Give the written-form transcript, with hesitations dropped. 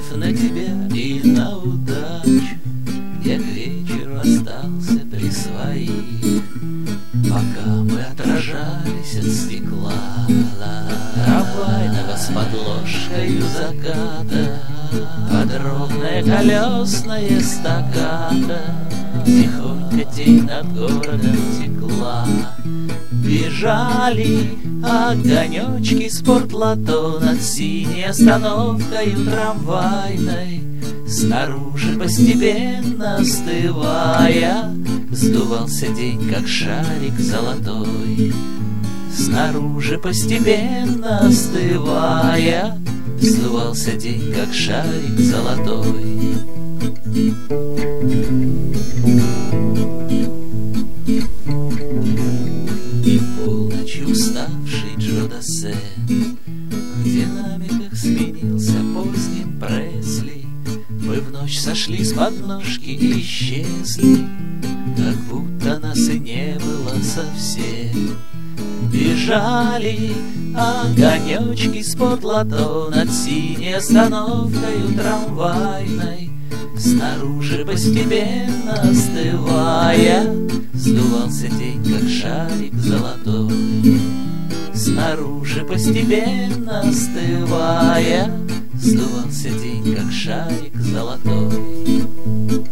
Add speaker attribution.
Speaker 1: забыв на тебя и на удачу, я к вечеру остался при своих. Пока мы отражались от стекла трамвайного с подложкою заката, под ровное колесное стаката тихонько тень над городом текла. Бежали огонечки спортлото над синей остановкою трамвайной, снаружи постепенно остывая, сдувался день, как шарик золотой. Снаружи постепенно остывая, сдувался день, как шарик золотой. И полночью уставший Джо Дассен в динамиках сменился поздним Пресли. Мы в ночь сошли с подножки и исчезли, как будто нас и не было совсем. Бежали огонечки спортлото над синей остановкою трамвайной, снаружи постепенно остывая, сдувался день, как шарик золотой. Снаружи постепенно остывая, сдувался день, как шарик золотой.